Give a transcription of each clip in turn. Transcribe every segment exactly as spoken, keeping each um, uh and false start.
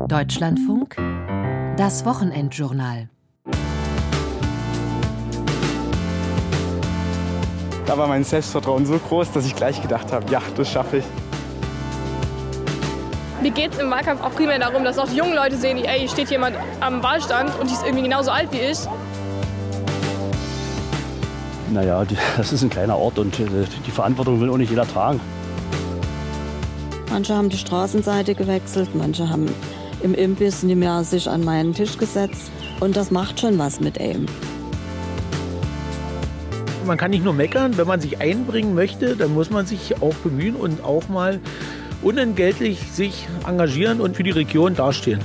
Deutschlandfunk, das Wochenendjournal. Da war mein Selbstvertrauen so groß, dass ich gleich gedacht habe, ja, das schaffe ich. Mir geht es im Wahlkampf auch primär darum, dass auch die jungen Leute sehen, ey, hier steht jemand am Wahlstand und die ist irgendwie genauso alt wie ich. Naja, das ist ein kleiner Ort und die Verantwortung will auch nicht jeder tragen. Manche haben die Straßenseite gewechselt, manche haben im Imbiss nicht mehr sich an meinen Tisch gesetzt. Und das macht schon was mit einem. Man kann nicht nur meckern, wenn man sich einbringen möchte, dann muss man sich auch bemühen und auch mal unentgeltlich sich engagieren und für die Region dastehen.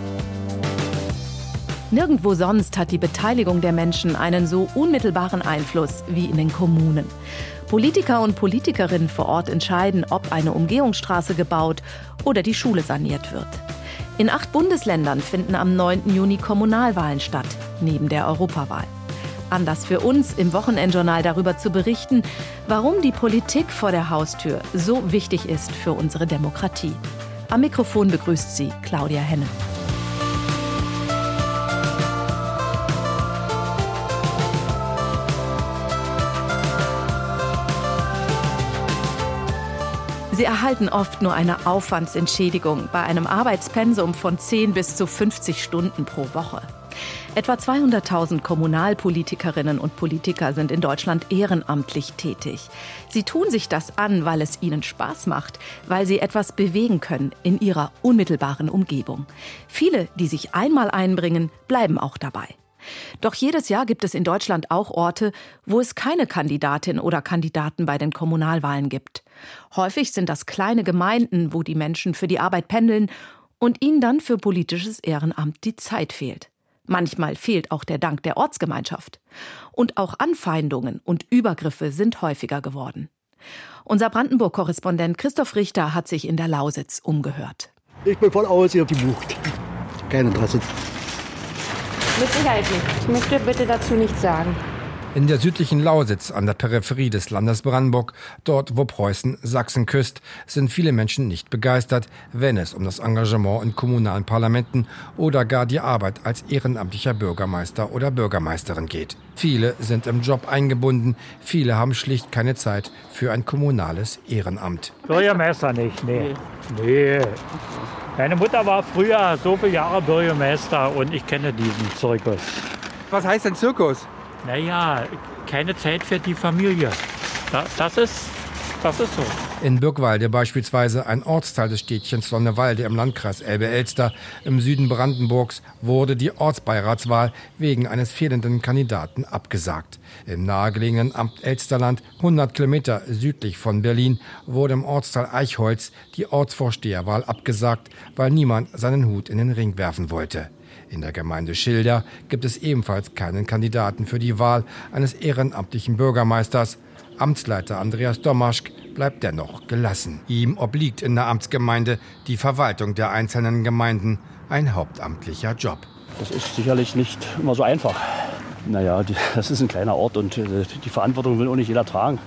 Nirgendwo sonst hat die Beteiligung der Menschen einen so unmittelbaren Einfluss wie in den Kommunen. Politiker und Politikerinnen vor Ort entscheiden, ob eine Umgehungsstraße gebaut oder die Schule saniert wird. In acht Bundesländern finden am neunten Juni Kommunalwahlen statt, neben der Europawahl. Anlass für uns, im Wochenendjournal darüber zu berichten, warum die Politik vor der Haustür so wichtig ist für unsere Demokratie. Am Mikrofon begrüßt sie Claudia Henne. Sie erhalten oft nur eine Aufwandsentschädigung bei einem Arbeitspensum von zehn bis zu fünfzig Stunden pro Woche. Etwa zweihunderttausend Kommunalpolitikerinnen und Politiker sind in Deutschland ehrenamtlich tätig. Sie tun sich das an, weil es ihnen Spaß macht, weil sie etwas bewegen können in ihrer unmittelbaren Umgebung. Viele, die sich einmal einbringen, bleiben auch dabei. Doch jedes Jahr gibt es in Deutschland auch Orte, wo es keine Kandidatin oder Kandidaten bei den Kommunalwahlen gibt. Häufig sind das kleine Gemeinden, wo die Menschen für die Arbeit pendeln und ihnen dann für politisches Ehrenamt die Zeit fehlt. Manchmal fehlt auch der Dank der Ortsgemeinschaft. Und auch Anfeindungen und Übergriffe sind häufiger geworden. Unser Brandenburg-Korrespondent Christoph Richter hat sich in der Lausitz umgehört. Ich bin voll aus, ihr habt die Bucht. Kein Interesse. Mit Sicherheit nicht. Ich möchte bitte dazu nichts sagen. In der südlichen Lausitz, an der Peripherie des Landes Brandenburg, dort wo Preußen Sachsen küsst, sind viele Menschen nicht begeistert, wenn es um das Engagement in kommunalen Parlamenten oder gar die Arbeit als ehrenamtlicher Bürgermeister oder Bürgermeisterin geht. Viele sind im Job eingebunden, viele haben schlicht keine Zeit für ein kommunales Ehrenamt. Bürgermeister nicht, nee. Nee. Meine Mutter war früher so viele Jahre Bürgermeister und ich kenne diesen Zirkus. Was heißt denn Zirkus? Naja, keine Zeit für die Familie. Das ist, das ist so. In Birkwalde beispielsweise, ein Ortsteil des Städtchens Lonnewalde im Landkreis Elbe-Elster im Süden Brandenburgs, wurde die Ortsbeiratswahl wegen eines fehlenden Kandidaten abgesagt. Im nahegelegenen Amt Elsterland, hundert Kilometer südlich von Berlin, wurde im Ortsteil Eichholz die Ortsvorsteherwahl abgesagt, weil niemand seinen Hut in den Ring werfen wollte. In der Gemeinde Schilder gibt es ebenfalls keinen Kandidaten für die Wahl eines ehrenamtlichen Bürgermeisters. Amtsleiter Andreas Domaschk bleibt dennoch gelassen. Ihm obliegt in der Amtsgemeinde die Verwaltung der einzelnen Gemeinden, ein hauptamtlicher Job. Das ist sicherlich nicht immer so einfach. Naja, das ist ein kleiner Ort und die Verantwortung will auch nicht jeder tragen.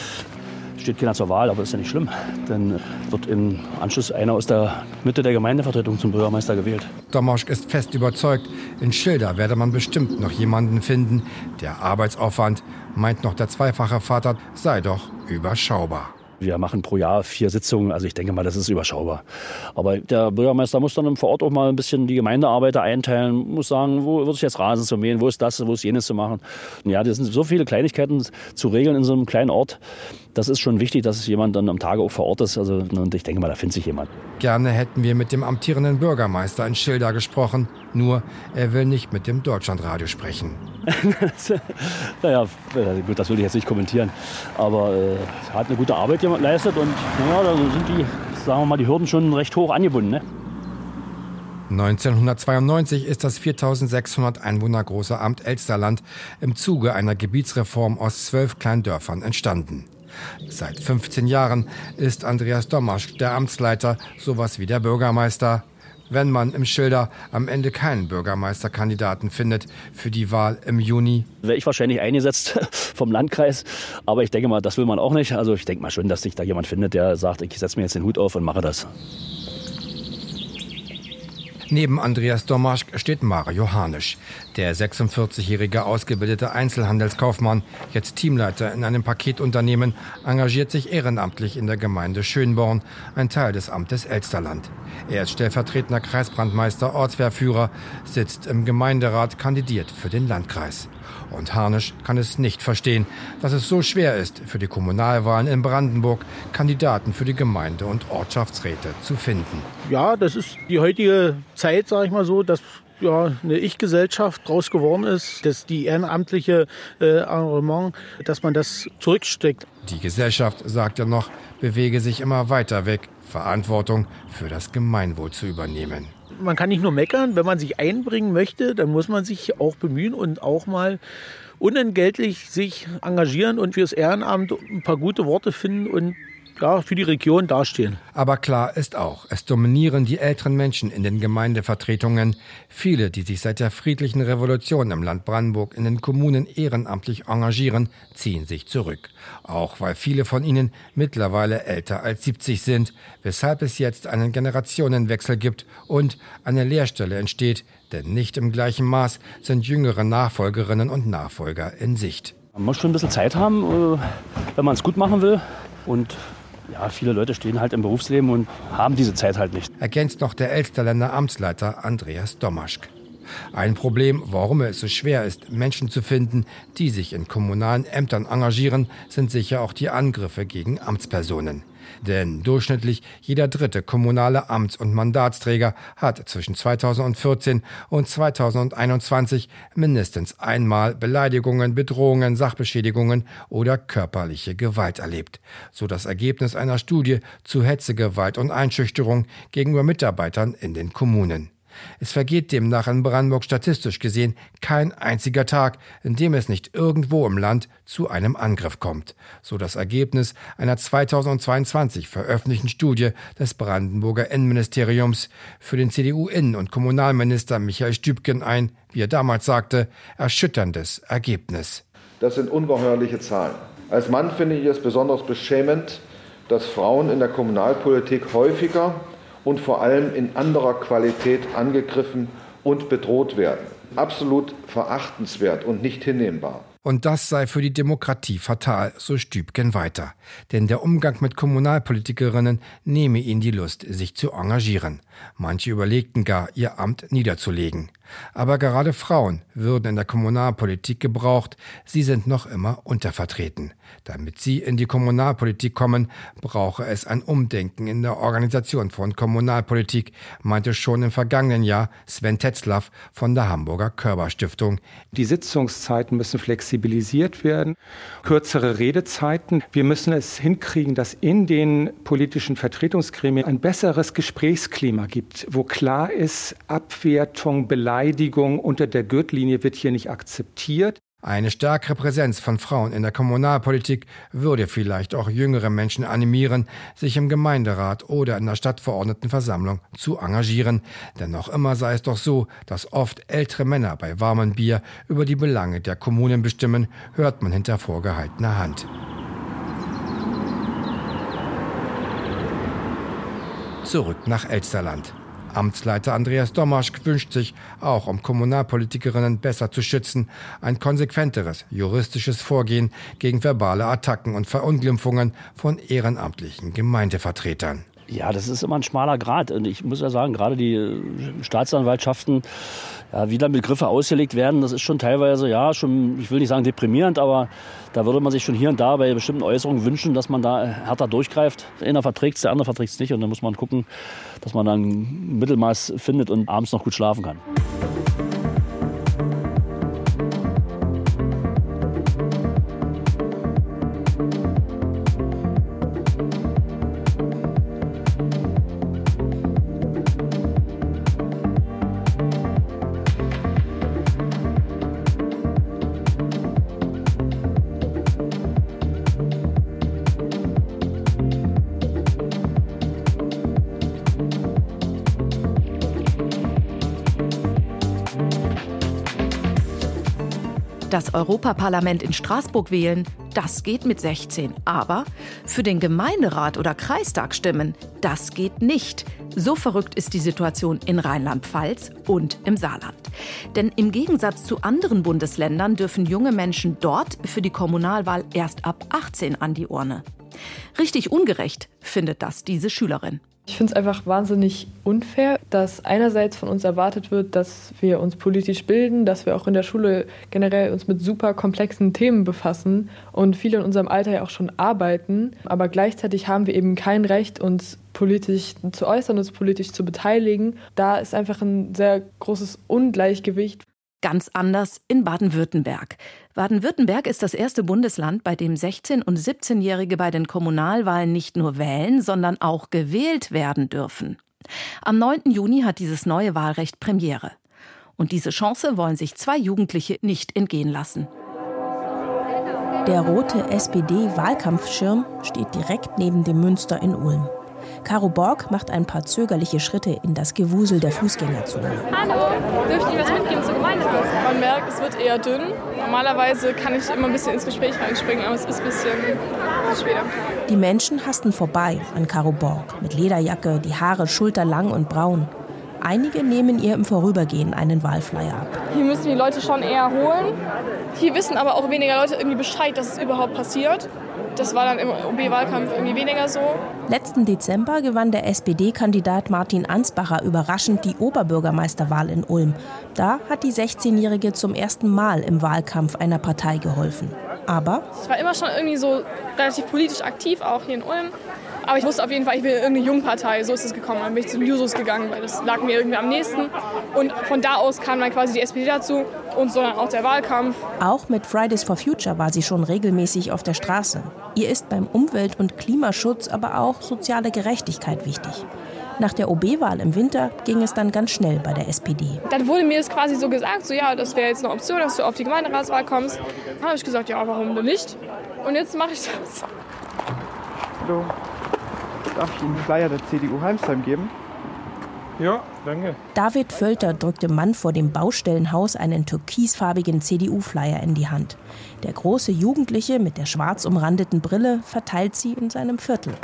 Steht keiner zur Wahl, aber das ist ja nicht schlimm. Dann wird im Anschluss einer aus der Mitte der Gemeindevertretung zum Bürgermeister gewählt. Domaschk ist fest überzeugt, in Schilder werde man bestimmt noch jemanden finden. Der Arbeitsaufwand, meint noch der zweifache Vater, sei doch überschaubar. Wir machen pro Jahr vier Sitzungen, also ich denke mal, das ist überschaubar. Aber der Bürgermeister muss dann vor Ort auch mal ein bisschen die Gemeindearbeiter einteilen, muss sagen, wo wird sich jetzt Rasen zu mähen, wo ist das, wo ist jenes zu machen. Und ja, das sind so viele Kleinigkeiten zu regeln in so einem kleinen Ort. Das ist schon wichtig, dass jemand dann am Tage auch vor Ort ist. Also, und ich denke mal, da findet sich jemand. Gerne hätten wir mit dem amtierenden Bürgermeister in Schilder gesprochen. Nur, er will nicht mit dem Deutschlandradio sprechen. Naja, gut, das will ich jetzt nicht kommentieren. Aber äh, er hat eine gute Arbeit geleistet und naja, da sind die, sagen wir mal, die Hürden schon recht hoch angebunden, ne? neunzehnhundertzweiundneunzig ist das viertausendsechshundert Einwohner große Amt Elsterland im Zuge einer Gebietsreform aus zwölf kleinen Dörfern entstanden. Seit fünfzehn Jahren ist Andreas Domaschk der Amtsleiter, sowas wie der Bürgermeister. Wenn man im Schilder am Ende keinen Bürgermeisterkandidaten findet für die Wahl im Juni, wäre ich wahrscheinlich eingesetzt vom Landkreis. Aber ich denke mal, das will man auch nicht. Also ich denke mal schon, dass sich da jemand findet, der sagt, ich setze mir jetzt den Hut auf und mache das. Neben Andreas Domaschk steht Mario Harnisch. Der sechsundvierzigjährige ausgebildete Einzelhandelskaufmann, jetzt Teamleiter in einem Paketunternehmen, engagiert sich ehrenamtlich in der Gemeinde Schönborn, ein Teil des Amtes Elsterland. Er ist stellvertretender Kreisbrandmeister, Ortswehrführer, sitzt im Gemeinderat, kandidiert für den Landkreis. Und Harnisch kann es nicht verstehen, dass es so schwer ist, für die Kommunalwahlen in Brandenburg Kandidaten für die Gemeinde- und Ortschaftsräte zu finden. Ja, das ist die heutige Zeit, sage ich mal so, dass ja, eine Ich-Gesellschaft draus geworden ist, dass die ehrenamtliche äh, Engagement, dass man das zurücksteckt. Die Gesellschaft, sagt er noch, bewege sich immer weiter weg, Verantwortung für das Gemeinwohl zu übernehmen. Man kann nicht nur meckern, wenn man sich einbringen möchte, dann muss man sich auch bemühen und auch mal unentgeltlich sich engagieren und fürs Ehrenamt ein paar gute Worte finden und ja, für die Region dastehen. Aber klar ist auch, es dominieren die älteren Menschen in den Gemeindevertretungen. Viele, die sich seit der friedlichen Revolution im Land Brandenburg in den Kommunen ehrenamtlich engagieren, ziehen sich zurück. Auch weil viele von ihnen mittlerweile älter als siebzig sind, weshalb es jetzt einen Generationenwechsel gibt und eine Leerstelle entsteht, denn nicht im gleichen Maß sind jüngere Nachfolgerinnen und Nachfolger in Sicht. Man muss schon ein bisschen Zeit haben, wenn man es gut machen will. Und ja, viele Leute stehen halt im Berufsleben und haben diese Zeit halt nicht. Ergänzt noch der Elsterländer Amtsleiter Andreas Domaschk. Ein Problem, warum es so schwer ist, Menschen zu finden, die sich in kommunalen Ämtern engagieren, sind sicher auch die Angriffe gegen Amtspersonen. Denn durchschnittlich jeder dritte kommunale Amts- und Mandatsträger hat zwischen zweitausendvierzehn und zweitausendeinundzwanzig mindestens einmal Beleidigungen, Bedrohungen, Sachbeschädigungen oder körperliche Gewalt erlebt. So das Ergebnis einer Studie zu Hetze, Gewalt und Einschüchterung gegenüber Mitarbeitern in den Kommunen. Es vergeht demnach in Brandenburg statistisch gesehen kein einziger Tag, in dem es nicht irgendwo im Land zu einem Angriff kommt. So das Ergebnis einer zweitausendzweiundzwanzig veröffentlichten Studie des Brandenburger Innenministeriums. Für den C D U-Innen- und Kommunalminister Michael Stübgen ein, wie er damals sagte, erschütterndes Ergebnis. Das sind ungeheuerliche Zahlen. Als Mann finde ich es besonders beschämend, dass Frauen in der Kommunalpolitik häufiger und vor allem in anderer Qualität angegriffen und bedroht werden. Absolut verachtenswert und nicht hinnehmbar. Und das sei für die Demokratie fatal, so Stübgen weiter. Denn der Umgang mit Kommunalpolitikerinnen nehme ihnen die Lust, sich zu engagieren. Manche überlegten gar, ihr Amt niederzulegen. Aber gerade Frauen würden in der Kommunalpolitik gebraucht. Sie sind noch immer untervertreten. Damit sie in die Kommunalpolitik kommen, brauche es ein Umdenken in der Organisation von Kommunalpolitik, meinte schon im vergangenen Jahr Sven Tetzlaff von der Hamburger Körber-Stiftung. Die Sitzungszeiten müssen flexibilisiert werden, kürzere Redezeiten. Wir müssen es hinkriegen, dass in den politischen Vertretungsgremien ein besseres Gesprächsklima gibt, wo klar ist, Abwertung, Beleidigung unter der Gürtellinie wird hier nicht akzeptiert. Eine stärkere Präsenz von Frauen in der Kommunalpolitik würde vielleicht auch jüngere Menschen animieren, sich im Gemeinderat oder in der Stadtverordnetenversammlung zu engagieren. Denn noch immer sei es doch so, dass oft ältere Männer bei warmem Bier über die Belange der Kommunen bestimmen, hört man hinter vorgehaltener Hand. Zurück nach Elsterland. Amtsleiter Andreas Domaschk wünscht sich, auch um Kommunalpolitikerinnen besser zu schützen, ein konsequenteres juristisches Vorgehen gegen verbale Attacken und Verunglimpfungen von ehrenamtlichen Gemeindevertretern. Ja, das ist immer ein schmaler Grat. Und ich muss ja sagen, gerade die Staatsanwaltschaften, ja, wie dann Begriffe ausgelegt werden, das ist schon teilweise, ja, schon, ich will nicht sagen deprimierend, aber da würde man sich schon hier und da bei bestimmten Äußerungen wünschen, dass man da härter durchgreift. Einer verträgt es, der andere verträgt es nicht. Und dann muss man gucken, dass man dann ein Mittelmaß findet und abends noch gut schlafen kann. Das Europaparlament in Straßburg wählen, das geht mit sechzehn. Aber für den Gemeinderat oder Kreistag stimmen, das geht nicht. So verrückt ist die Situation in Rheinland-Pfalz und im Saarland. Denn im Gegensatz zu anderen Bundesländern dürfen junge Menschen dort für die Kommunalwahl erst ab achtzehn an die Urne. Richtig ungerecht findet das diese Schülerin. Ich finde es einfach wahnsinnig unfair, dass einerseits von uns erwartet wird, dass wir uns politisch bilden, dass wir auch in der Schule generell uns mit super komplexen Themen befassen und viele in unserem Alter ja auch schon arbeiten. Aber gleichzeitig haben wir eben kein Recht, uns politisch zu äußern, uns politisch zu beteiligen. Da ist einfach ein sehr großes Ungleichgewicht. Ganz anders in Baden-Württemberg. Baden-Württemberg ist das erste Bundesland, bei dem sechzehn- und siebzehnjährige bei den Kommunalwahlen nicht nur wählen, sondern auch gewählt werden dürfen. Am neunten Juni hat dieses neue Wahlrecht Premiere. Und diese Chance wollen sich zwei Jugendliche nicht entgehen lassen. Der rote S P D-Wahlkampfschirm steht direkt neben dem Münster in Ulm. Caro Borg macht ein paar zögerliche Schritte in das Gewusel der Fußgängerzone. Hallo, dürfte ich was mitgeben zur Gemeinderat? Man merkt, es wird eher dünn. Normalerweise kann ich immer ein bisschen ins Gespräch reinspringen, aber es ist ein bisschen schwer. Die Menschen hasten vorbei an Caro Borg mit Lederjacke, die Haare schulterlang und braun. Einige nehmen ihr im Vorübergehen einen Wahlflyer ab. Hier müssen die Leute schon eher holen. Hier wissen aber auch weniger Leute irgendwie Bescheid, dass es überhaupt passiert. Das war dann im O B-Wahlkampf irgendwie weniger so. Letzten Dezember gewann der S P D-Kandidat Martin Ansbacher überraschend die Oberbürgermeisterwahl in Ulm. Da hat die sechzehnjährige zum ersten Mal im Wahlkampf einer Partei geholfen. Aber ich war immer schon irgendwie so relativ politisch aktiv, auch hier in Ulm. Aber ich wusste auf jeden Fall, ich will irgendeine Jungpartei. So ist es gekommen. Dann bin ich zu den Jusos gegangen, weil das lag mir irgendwie am nächsten. Und von da aus kam dann quasi die S P D dazu und so dann auch der Wahlkampf. Auch mit Fridays for Future war sie schon regelmäßig auf der Straße. Ihr ist beim Umwelt- und Klimaschutz aber auch soziale Gerechtigkeit wichtig. Nach der O B-Wahl im Winter ging es dann ganz schnell bei der S P D. Dann wurde mir das quasi so gesagt, so ja, das wäre jetzt eine Option, dass du auf die Gemeinderatswahl kommst. Dann habe ich gesagt, ja, warum denn nicht? Und jetzt mache ich das. Hallo. Darf ich Ihnen einen Flyer der C D U Heimsheim geben? Ja, danke. David Völter drückt dem Mann vor dem Baustellenhaus einen türkisfarbigen C D U-Flyer in die Hand. Der große Jugendliche mit der schwarz umrandeten Brille verteilt sie in seinem Viertel.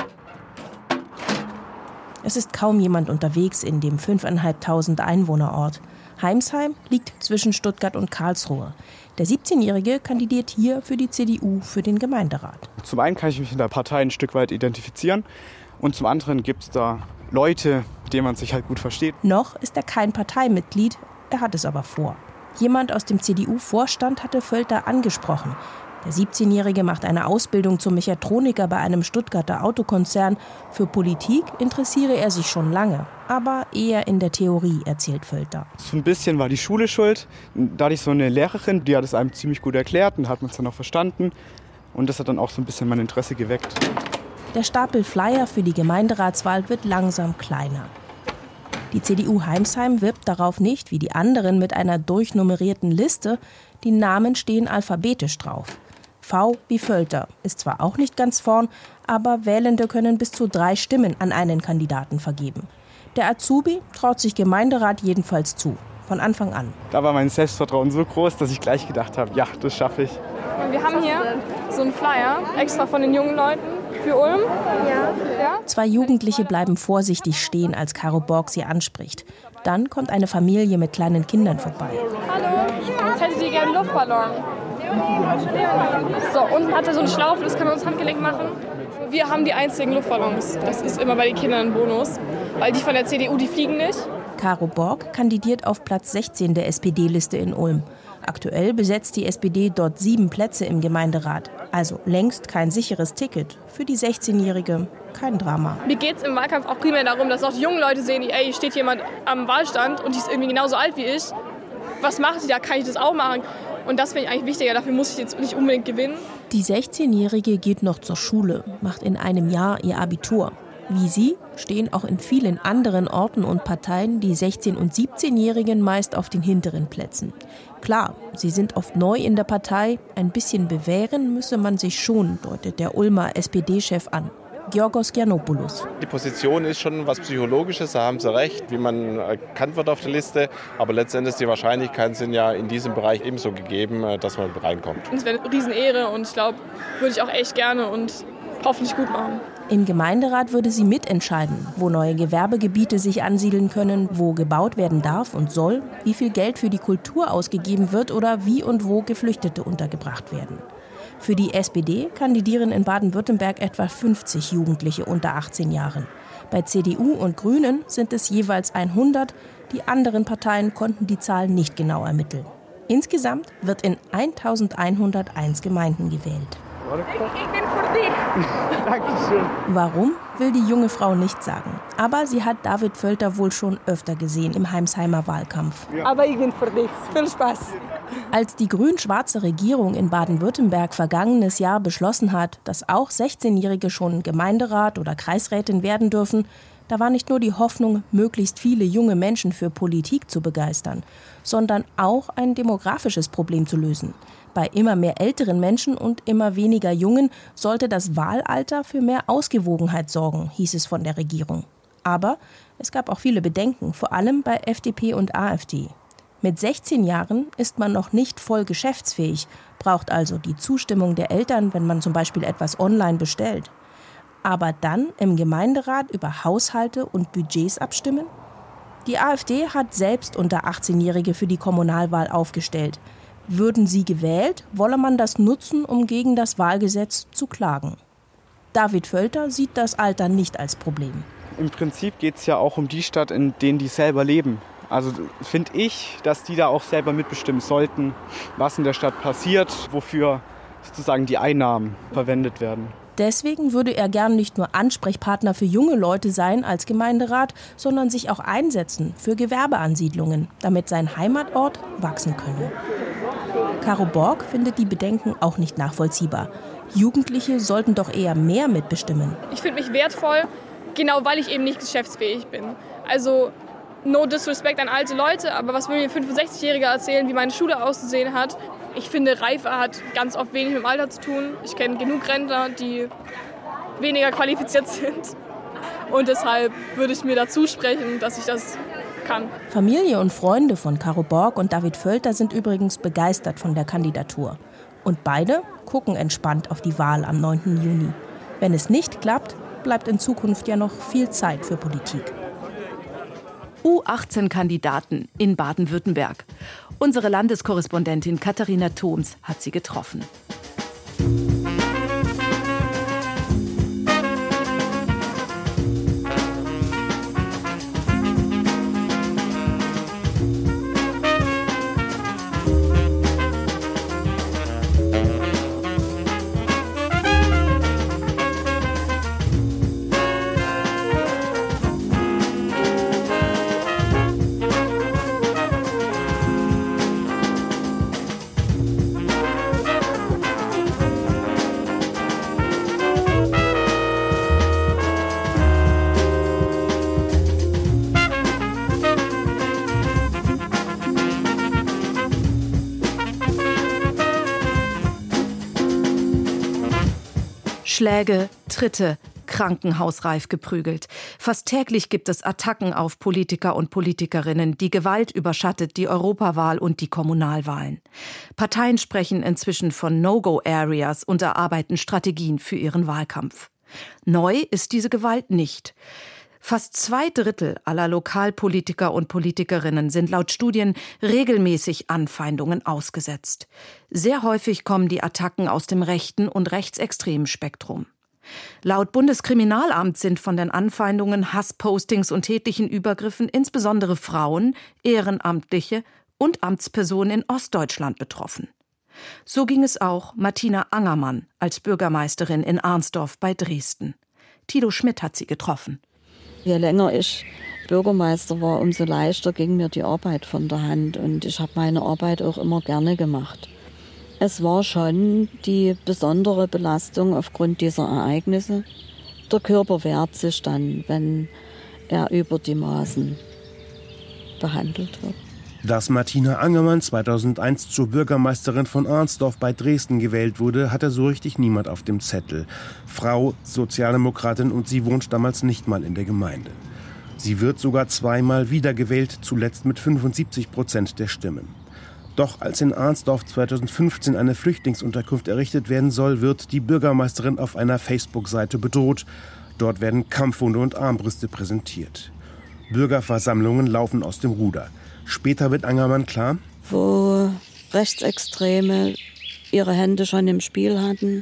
Es ist kaum jemand unterwegs in dem fünftausendfünfhundert Einwohnerort. Heimsheim liegt zwischen Stuttgart und Karlsruhe. Der siebzehnjährige kandidiert hier für die C D U für den Gemeinderat. Zum einen kann ich mich in der Partei ein Stück weit identifizieren und zum anderen gibt es da Leute, mit denen man sich halt gut versteht. Noch ist er kein Parteimitglied, er hat es aber vor. Jemand aus dem C D U-Vorstand hatte Völter angesprochen. Der siebzehnjährige macht eine Ausbildung zum Mechatroniker bei einem Stuttgarter Autokonzern. Für Politik interessiere er sich schon lange, aber eher in der Theorie, erzählt Völter. So ein bisschen war die Schule schuld. Da hatte ich so eine Lehrerin, die hat es einem ziemlich gut erklärt und hat man es dann auch verstanden. Und das hat dann auch so ein bisschen mein Interesse geweckt. Der Stapel Flyer für die Gemeinderatswahl wird langsam kleiner. Die C D U Heimsheim wirbt darauf nicht, wie die anderen, mit einer durchnummerierten Liste. Die Namen stehen alphabetisch drauf. V wie Völter ist zwar auch nicht ganz vorn, aber Wählende können bis zu drei Stimmen an einen Kandidaten vergeben. Der Azubi traut sich Gemeinderat jedenfalls zu, von Anfang an. Da war mein Selbstvertrauen so groß, dass ich gleich gedacht habe, ja, das schaffe ich. Wir haben hier so einen Flyer, extra von den jungen Leuten für Ulm. Ja. Ja. Zwei Jugendliche bleiben vorsichtig stehen, als Caro Borg sie anspricht. Dann kommt eine Familie mit kleinen Kindern vorbei. Hallo, ich hätte dir gerne einen Luftballon. So, unten hat er so eine Schlaufe, das kann man ins Handgelenk machen. Wir haben die einzigen Luftballons. Das ist immer bei den Kindern ein Bonus, weil die von der C D U, die fliegen nicht. Caro Borg kandidiert auf Platz sechzehn der S P D-Liste in Ulm. Aktuell besetzt die S P D dort sieben Plätze im Gemeinderat. Also längst kein sicheres Ticket. Für die sechzehnjährige kein Drama. Mir geht es im Wahlkampf auch primär darum, dass auch die jungen Leute sehen, ey, steht jemand am Wahlstand und die ist irgendwie genauso alt wie ich. Was macht die da? Kann ich das auch machen? Und das finde ich eigentlich wichtiger. Dafür muss ich jetzt nicht unbedingt gewinnen. Die sechzehnjährige geht noch zur Schule, macht in einem Jahr ihr Abitur. Wie sie stehen auch in vielen anderen Orten und Parteien die sechzehn- und siebzehnjährigen meist auf den hinteren Plätzen. Klar, sie sind oft neu in der Partei, ein bisschen bewähren müsse man sich schon, deutet der Ulmer S P D-Chef an. Georgos Giannopoulos. Die Position ist schon was Psychologisches, da haben Sie recht, wie man erkannt wird auf der Liste. Aber letztendlich die Wahrscheinlichkeiten sind ja in diesem Bereich ebenso gegeben, dass man reinkommt. Es wäre eine Riesenehre und ich glaube, würde ich auch echt gerne und hoffentlich gut machen. Im Gemeinderat würde sie mitentscheiden, wo neue Gewerbegebiete sich ansiedeln können, wo gebaut werden darf und soll, wie viel Geld für die Kultur ausgegeben wird oder wie und wo Geflüchtete untergebracht werden. Für die S P D kandidieren in Baden-Württemberg etwa fünfzig Jugendliche unter achtzehn Jahren. Bei C D U und Grünen sind es jeweils hundert. Die anderen Parteien konnten die Zahl nicht genau ermitteln. Insgesamt wird in eintausendeinhunderteins Gemeinden gewählt. Ich, ich bin für dich. Dankeschön. Warum, will die junge Frau nicht sagen. Aber sie hat David Völter wohl schon öfter gesehen im Heimsheimer Wahlkampf. Aber ich bin für dich. Viel Spaß. Als die grün-schwarze Regierung in Baden-Württemberg vergangenes Jahr beschlossen hat, dass auch sechzehnjährige schon Gemeinderat oder Kreisrätin werden dürfen, da war nicht nur die Hoffnung, möglichst viele junge Menschen für Politik zu begeistern, sondern auch ein demografisches Problem zu lösen. Bei immer mehr älteren Menschen und immer weniger Jungen sollte das Wahlalter für mehr Ausgewogenheit sorgen, hieß es von der Regierung. Aber es gab auch viele Bedenken, vor allem bei F D P und A f D. Mit sechzehn Jahren ist man noch nicht voll geschäftsfähig, braucht also die Zustimmung der Eltern, wenn man zum Beispiel etwas online bestellt. Aber dann im Gemeinderat über Haushalte und Budgets abstimmen? Die A f D hat selbst unter achtzehnjährige für die Kommunalwahl aufgestellt. Würden sie gewählt, wolle man das nutzen, um gegen das Wahlgesetz zu klagen. David Völter sieht das Alter nicht als Problem. Im Prinzip geht es ja auch um die Stadt, in der die selber leben. Also finde ich, dass die da auch selber mitbestimmen sollten, was in der Stadt passiert, wofür sozusagen die Einnahmen verwendet werden. Deswegen würde er gern nicht nur Ansprechpartner für junge Leute sein als Gemeinderat, sondern sich auch einsetzen für Gewerbeansiedlungen, damit sein Heimatort wachsen könne. Caro Borg findet die Bedenken auch nicht nachvollziehbar. Jugendliche sollten doch eher mehr mitbestimmen. Ich finde mich wertvoll, genau weil ich eben nicht geschäftsfähig bin. Also no disrespect an alte Leute, aber was will mir ein fünfundsechzigjähriger erzählen, wie meine Schule auszusehen hat? Ich finde, Reife hat ganz oft wenig mit dem Alter zu tun. Ich kenne genug Rentner, die weniger qualifiziert sind. Und deshalb würde ich mir dazu sprechen, dass ich das kann. Familie und Freunde von Caro Borg und David Völter sind übrigens begeistert von der Kandidatur. Und beide gucken entspannt auf die Wahl am neunten Juni. Wenn es nicht klappt, bleibt in Zukunft ja noch viel Zeit für Politik. U achtzehn Kandidaten in Baden-Württemberg. Unsere Landeskorrespondentin Katharina Thoms hat sie getroffen. Schläge, Tritte, krankenhausreif geprügelt. Fast täglich gibt es Attacken auf Politiker und Politikerinnen. Die Gewalt überschattet die Europawahl und die Kommunalwahlen. Parteien sprechen inzwischen von No-Go-Areas und erarbeiten Strategien für ihren Wahlkampf. Neu ist diese Gewalt nicht. Fast zwei Drittel aller Lokalpolitiker und Politikerinnen sind laut Studien regelmäßig Anfeindungen ausgesetzt. Sehr häufig kommen die Attacken aus dem rechten und rechtsextremen Spektrum. Laut Bundeskriminalamt sind von den Anfeindungen, Hasspostings und tätlichen Übergriffen insbesondere Frauen, Ehrenamtliche und Amtspersonen in Ostdeutschland betroffen. So ging es auch Martina Angermann als Bürgermeisterin in Arnsdorf bei Dresden. Tilo Schmidt hat sie getroffen. Je länger ich Bürgermeister war, umso leichter ging mir die Arbeit von der Hand. Und ich habe meine Arbeit auch immer gerne gemacht. Es war schon die besondere Belastung aufgrund dieser Ereignisse. Der Körper wehrt sich dann, wenn er über die Maßen behandelt wird. Dass Martina Angermann zweitausendeins zur Bürgermeisterin von Arnsdorf bei Dresden gewählt wurde, hatte so richtig niemand auf dem Zettel. Frau, Sozialdemokratin, und sie wohnt damals nicht mal in der Gemeinde. Sie wird sogar zweimal wiedergewählt, zuletzt mit fünfundsiebzig Prozent der Stimmen. Doch als in Arnsdorf zweitausendfünfzehn eine Flüchtlingsunterkunft errichtet werden soll, wird die Bürgermeisterin auf einer Facebook-Seite bedroht. Dort werden Kampfhunde und Armbrüste präsentiert. Bürgerversammlungen laufen aus dem Ruder. Später wird Angermann klar, wo Rechtsextreme ihre Hände schon im Spiel hatten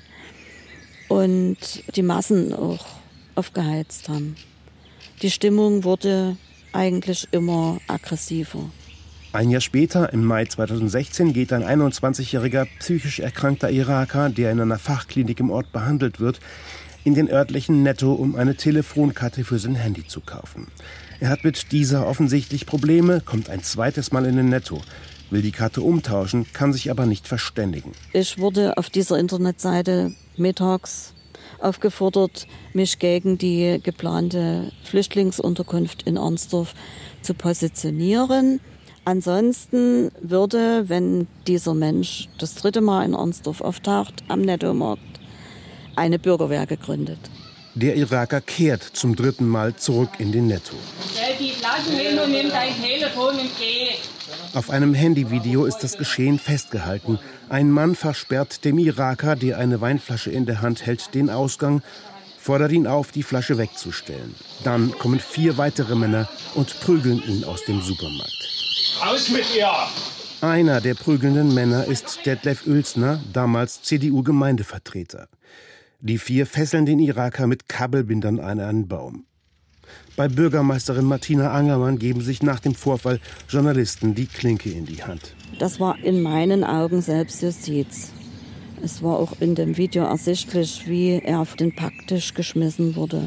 und die Massen auch aufgeheizt haben. Die Stimmung wurde eigentlich immer aggressiver. Ein Jahr später, im Mai zweitausendsechzehn, geht ein einundzwanzigjähriger psychisch erkrankter Iraker, der in einer Fachklinik im Ort behandelt wird, in den örtlichen Netto, um eine Telefonkarte für sein Handy zu kaufen. Er hat mit dieser offensichtlich Probleme, kommt ein zweites Mal in den Netto, will die Karte umtauschen, kann sich aber nicht verständigen. Ich wurde auf dieser Internetseite mittags aufgefordert, mich gegen die geplante Flüchtlingsunterkunft in Arnsdorf zu positionieren. Ansonsten würde, wenn dieser Mensch das dritte Mal in Arnsdorf auftaucht, am Nettomarkt eine Bürgerwehr gegründet. Der Iraker kehrt zum dritten Mal zurück in den Netto. Stell die Flaschen hin und nimm dein Telefon und geh. Auf einem Handyvideo ist das Geschehen festgehalten. Ein Mann versperrt dem Iraker, der eine Weinflasche in der Hand hält, den Ausgang, fordert ihn auf, die Flasche wegzustellen. Dann kommen vier weitere Männer und prügeln ihn aus dem Supermarkt. Raus mit ihr! Einer der prügelnden Männer ist Detlef Oelsner, damals C D U-Gemeindevertreter. Die vier fesseln den Iraker mit Kabelbindern an einen Baum. Bei Bürgermeisterin Martina Angermann geben sich nach dem Vorfall Journalisten die Klinke in die Hand. Das war in meinen Augen Selbstjustiz. Es war auch in dem Video ersichtlich, wie er auf den Packtisch geschmissen wurde,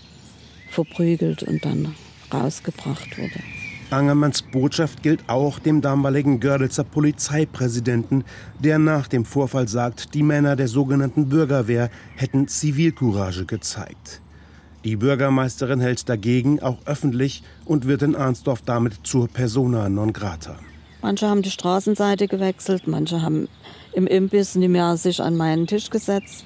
verprügelt und dann rausgebracht wurde. Angermanns Botschaft gilt auch dem damaligen Görlitzer Polizeipräsidenten, der nach dem Vorfall sagt, die Männer der sogenannten Bürgerwehr hätten Zivilcourage gezeigt. Die Bürgermeisterin hält dagegen, auch öffentlich, und wird in Arnsdorf damit zur Persona non grata. Manche haben die Straßenseite gewechselt, manche haben im Imbiss nicht mehr sich an meinen Tisch gesetzt.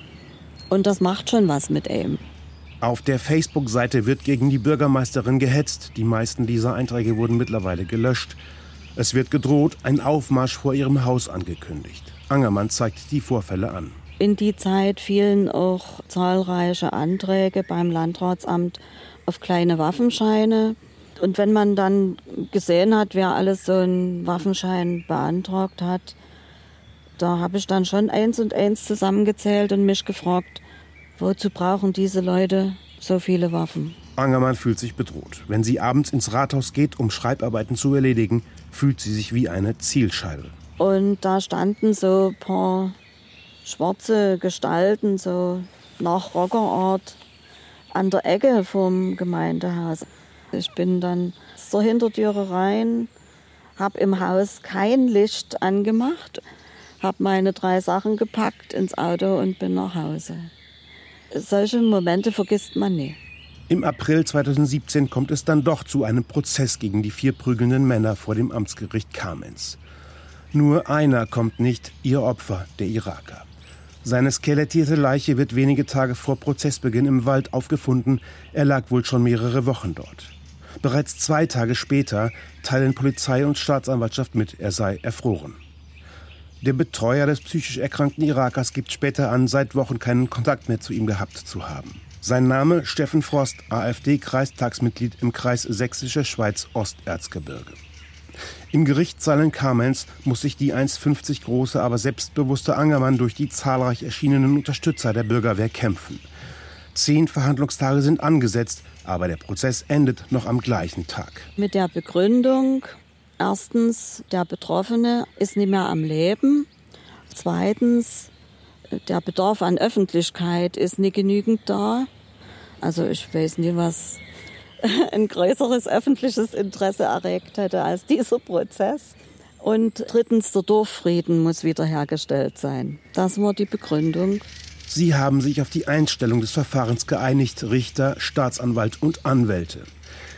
Und das macht schon was mit ihm. Auf der Facebook-Seite wird gegen die Bürgermeisterin gehetzt. Die meisten dieser Einträge wurden mittlerweile gelöscht. Es wird gedroht, ein Aufmarsch vor ihrem Haus angekündigt. Angermann zeigt die Vorfälle an. In die Zeit fielen auch zahlreiche Anträge beim Landratsamt auf kleine Waffenscheine. Und wenn man dann gesehen hat, wer alles so einen Waffenschein beantragt hat, da habe ich dann schon eins und eins zusammengezählt und mich gefragt, wozu brauchen diese Leute so viele Waffen? Angermann fühlt sich bedroht. Wenn sie abends ins Rathaus geht, um Schreibarbeiten zu erledigen, fühlt sie sich wie eine Zielscheibe. Und da standen so ein paar schwarze Gestalten, so nach Rockerart, an der Ecke vom Gemeindehaus. Ich bin dann zur Hintertüre rein, habe im Haus kein Licht angemacht, habe meine drei Sachen gepackt ins Auto und bin nach Hause. Solche Momente vergisst man nie. Im April zweitausendsiebzehn kommt es dann doch zu einem Prozess gegen die vier prügelnden Männer vor dem Amtsgericht Kamenz. Nur einer kommt nicht, ihr Opfer, der Iraker. Seine skelettierte Leiche wird wenige Tage vor Prozessbeginn im Wald aufgefunden. Er lag wohl schon mehrere Wochen dort. Bereits zwei Tage später teilen Polizei und Staatsanwaltschaft mit, er sei erfroren. Der Betreuer des psychisch erkrankten Irakers gibt später an, seit Wochen keinen Kontakt mehr zu ihm gehabt zu haben. Sein Name Steffen Frost, AfD-Kreistagsmitglied im Kreis Sächsische Schweiz-Osterzgebirge. Im Gerichtssaal in Kamenz muss sich die eins Komma fünfzig große, aber selbstbewusste Angermann durch die zahlreich erschienenen Unterstützer der Bürgerwehr kämpfen. Zehn Verhandlungstage sind angesetzt, aber der Prozess endet noch am gleichen Tag. Mit der Begründung, erstens, der Betroffene ist nicht mehr am Leben. Zweitens, der Bedarf an Öffentlichkeit ist nicht genügend da. Also ich weiß nicht, was ein größeres öffentliches Interesse erregt hätte als dieser Prozess. Und drittens, der Dorffrieden muss wiederhergestellt sein. Das war die Begründung. Sie haben sich auf die Einstellung des Verfahrens geeinigt, Richter, Staatsanwalt und Anwälte.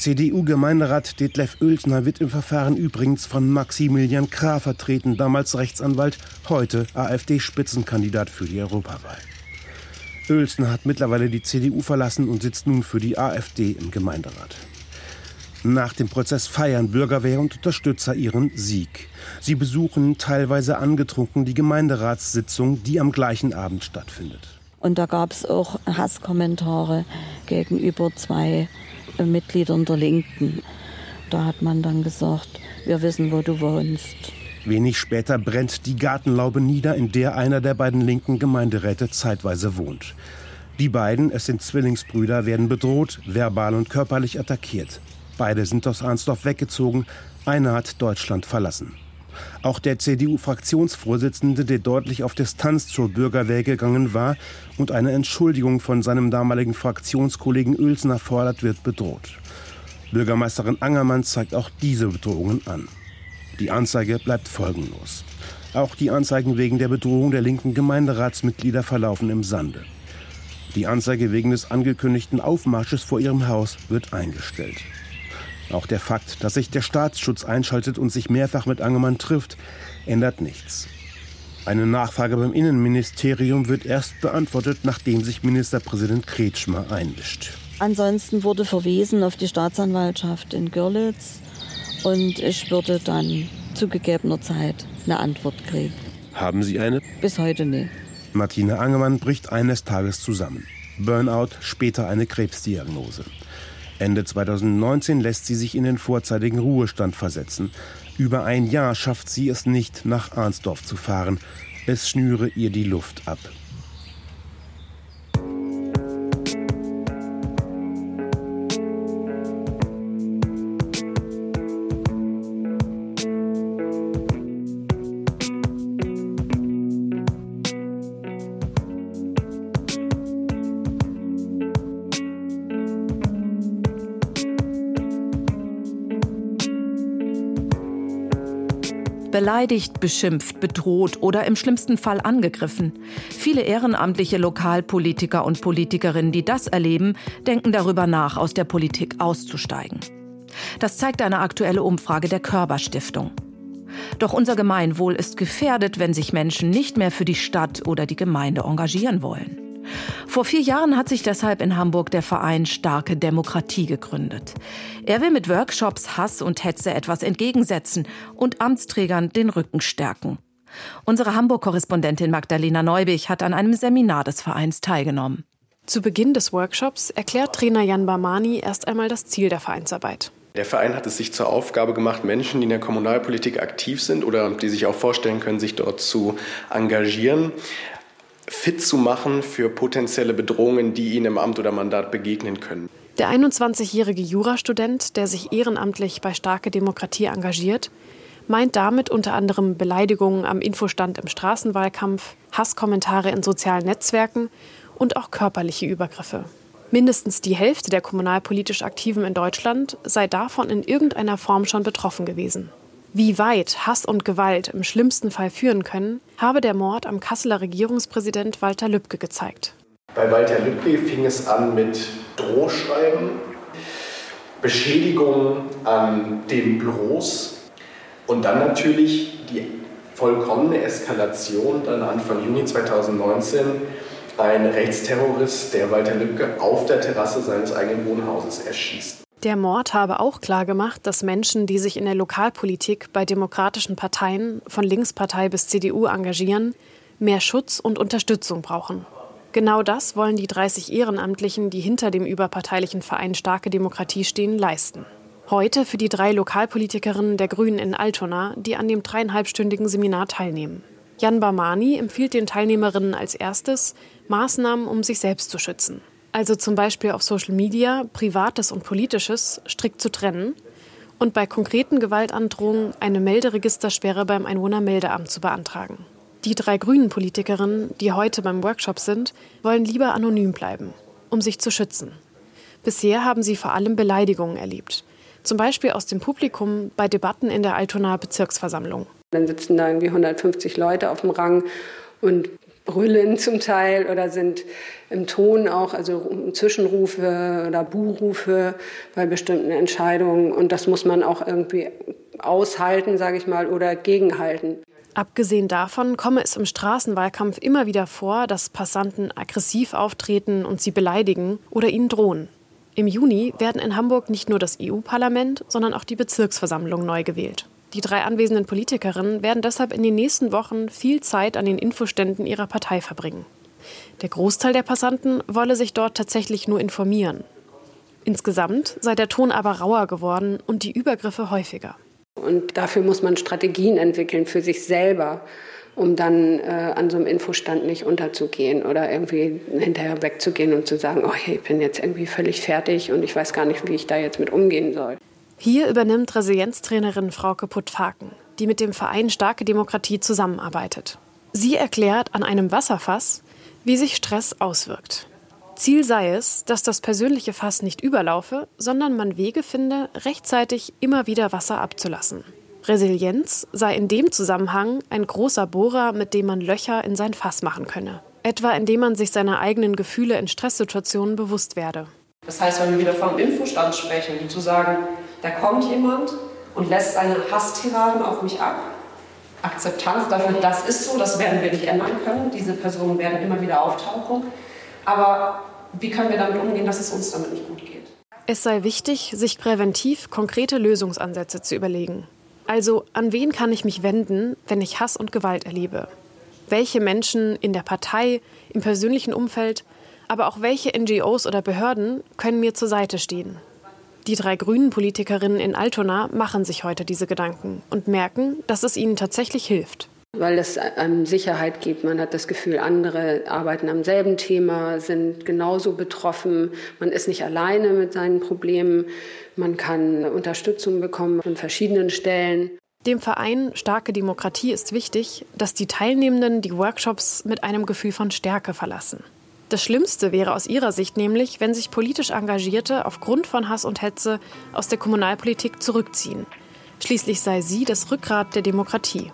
C D U-Gemeinderat Detlef Oelsner wird im Verfahren übrigens von Maximilian Krah vertreten, damals Rechtsanwalt, heute AfD-Spitzenkandidat für die Europawahl. Oelsner hat mittlerweile die C D U verlassen und sitzt nun für die AfD im Gemeinderat. Nach dem Prozess feiern Bürgerwehr und Unterstützer ihren Sieg. Sie besuchen teilweise angetrunken die Gemeinderatssitzung, die am gleichen Abend stattfindet. Und da gab es auch Hasskommentare gegenüber zwei Mitgliedern der Linken. Da hat man dann gesagt, wir wissen, wo du wohnst. Wenig später brennt die Gartenlaube nieder, in der einer der beiden linken Gemeinderäte zeitweise wohnt. Die beiden, es sind Zwillingsbrüder, werden bedroht, verbal und körperlich attackiert. Beide sind aus Arnsdorf weggezogen, einer hat Deutschland verlassen. Auch der C D U-Fraktionsvorsitzende, der deutlich auf Distanz zur Bürgerwehr gegangen war und eine Entschuldigung von seinem damaligen Fraktionskollegen Oelsner fordert, wird bedroht. Bürgermeisterin Angermann zeigt auch diese Bedrohungen an. Die Anzeige bleibt folgenlos. Auch die Anzeigen wegen der Bedrohung der linken Gemeinderatsmitglieder verlaufen im Sande. Die Anzeige wegen des angekündigten Aufmarsches vor ihrem Haus wird eingestellt. Auch der Fakt, dass sich der Staatsschutz einschaltet und sich mehrfach mit Angermann trifft, ändert nichts. Eine Nachfrage beim Innenministerium wird erst beantwortet, nachdem sich Ministerpräsident Kretschmer einmischt. Ansonsten wurde verwiesen auf die Staatsanwaltschaft in Görlitz und ich würde dann zu gegebener Zeit eine Antwort kriegen. Haben Sie eine? Bis heute nicht. Martina Angermann bricht eines Tages zusammen. Burnout, später eine Krebsdiagnose. Ende zweitausendneunzehn lässt sie sich in den vorzeitigen Ruhestand versetzen. Über ein Jahr schafft sie es nicht, nach Arnsdorf zu fahren. Es schnüre ihr die Luft ab. Beleidigt, beschimpft, bedroht oder im schlimmsten Fall angegriffen. Viele ehrenamtliche Lokalpolitiker und Politikerinnen, die das erleben, denken darüber nach, aus der Politik auszusteigen. Das zeigt eine aktuelle Umfrage der Körber Stiftung. Doch unser Gemeinwohl ist gefährdet, wenn sich Menschen nicht mehr für die Stadt oder die Gemeinde engagieren wollen. Vor vier Jahren hat sich deshalb in Hamburg der Verein Starke Demokratie gegründet. Er will mit Workshops Hass und Hetze etwas entgegensetzen und Amtsträgern den Rücken stärken. Unsere Hamburg-Korrespondentin Magdalena Neubich hat an einem Seminar des Vereins teilgenommen. Zu Beginn des Workshops erklärt Trainer Jan Barmani erst einmal das Ziel der Vereinsarbeit. Der Verein hat es sich zur Aufgabe gemacht, Menschen, die in der Kommunalpolitik aktiv sind oder die sich auch vorstellen können, sich dort zu engagieren, fit zu machen für potenzielle Bedrohungen, die ihnen im Amt oder Mandat begegnen können. Der einundzwanzigjährige Jurastudent, der sich ehrenamtlich bei Starke Demokratie engagiert, meint damit unter anderem Beleidigungen am Infostand im Straßenwahlkampf, Hasskommentare in sozialen Netzwerken und auch körperliche Übergriffe. Mindestens die Hälfte der kommunalpolitisch Aktiven in Deutschland sei davon in irgendeiner Form schon betroffen gewesen. Wie weit Hass und Gewalt im schlimmsten Fall führen können, habe der Mord am Kasseler Regierungspräsident Walter Lübcke gezeigt. Bei Walter Lübcke fing es an mit Drohschreiben, Beschädigungen an den Büros und dann natürlich die vollkommene Eskalation dann Anfang Juni zweitausendneunzehn. Ein Rechtsterrorist, der Walter Lübcke auf der Terrasse seines eigenen Wohnhauses erschießt. Der Mord habe auch klargemacht, dass Menschen, die sich in der Lokalpolitik bei demokratischen Parteien, von Linkspartei bis C D U engagieren, mehr Schutz und Unterstützung brauchen. Genau das wollen die dreißig Ehrenamtlichen, die hinter dem überparteilichen Verein Starke Demokratie stehen, leisten. Heute für die drei Lokalpolitikerinnen der Grünen in Altona, die an dem dreieinhalbstündigen Seminar teilnehmen. Jan Barmani empfiehlt den Teilnehmerinnen als erstes, Maßnahmen, um sich selbst zu schützen. Also zum Beispiel auf Social Media Privates und Politisches strikt zu trennen und bei konkreten Gewaltandrohungen eine Melderegistersperre beim Einwohnermeldeamt zu beantragen. Die drei grünen Politikerinnen, die heute beim Workshop sind, wollen lieber anonym bleiben, um sich zu schützen. Bisher haben sie vor allem Beleidigungen erlebt. Zum Beispiel aus dem Publikum bei Debatten in der Altonaer Bezirksversammlung. Dann sitzen da irgendwie hundertfünfzig Leute auf dem Rang und brüllen zum Teil oder sind im Ton auch, also Zwischenrufe oder Buhrufe bei bestimmten Entscheidungen. Und das muss man auch irgendwie aushalten, sage ich mal, oder gegenhalten. Abgesehen davon komme es im Straßenwahlkampf immer wieder vor, dass Passanten aggressiv auftreten und sie beleidigen oder ihnen drohen. Im Juni werden in Hamburg nicht nur das E U-Parlament, sondern auch die Bezirksversammlung neu gewählt. Die drei anwesenden Politikerinnen werden deshalb in den nächsten Wochen viel Zeit an den Infoständen ihrer Partei verbringen. Der Großteil der Passanten wolle sich dort tatsächlich nur informieren. Insgesamt sei der Ton aber rauer geworden und die Übergriffe häufiger. Und dafür muss man Strategien entwickeln für sich selber, um dann äh, an so einem Infostand nicht unterzugehen oder irgendwie hinterher wegzugehen und zu sagen, oh, ich bin jetzt irgendwie völlig fertig und ich weiß gar nicht, wie ich da jetzt mit umgehen soll. Hier übernimmt Resilienztrainerin Frauke Putt-Faken, die mit dem Verein Starke Demokratie zusammenarbeitet. Sie erklärt an einem Wasserfass, wie sich Stress auswirkt. Ziel sei es, dass das persönliche Fass nicht überlaufe, sondern man Wege finde, rechtzeitig immer wieder Wasser abzulassen. Resilienz sei in dem Zusammenhang ein großer Bohrer, mit dem man Löcher in sein Fass machen könne. Etwa indem man sich seiner eigenen Gefühle in Stresssituationen bewusst werde. Das heißt, wenn wir wieder vom Infostand sprechen, zu sagen, da kommt jemand und lässt seine Hasstiraden auf mich ab. Akzeptanz dafür, das ist so, das werden wir nicht ändern können. Diese Personen werden immer wieder auftauchen. Aber wie können wir damit umgehen, dass es uns damit nicht gut geht? Es sei wichtig, sich präventiv konkrete Lösungsansätze zu überlegen. Also, an wen kann ich mich wenden, wenn ich Hass und Gewalt erlebe? Welche Menschen in der Partei, im persönlichen Umfeld, aber auch welche N G Os oder Behörden können mir zur Seite stehen? Die drei grünen Politikerinnen in Altona machen sich heute diese Gedanken und merken, dass es ihnen tatsächlich hilft. Weil es einem Sicherheit gibt. Man hat das Gefühl, andere arbeiten am selben Thema, sind genauso betroffen. Man ist nicht alleine mit seinen Problemen. Man kann Unterstützung bekommen von verschiedenen Stellen. Dem Verein Starke Demokratie ist wichtig, dass die Teilnehmenden die Workshops mit einem Gefühl von Stärke verlassen. Das Schlimmste wäre aus ihrer Sicht nämlich, wenn sich politisch Engagierte aufgrund von Hass und Hetze aus der Kommunalpolitik zurückziehen. Schließlich sei sie das Rückgrat der Demokratie.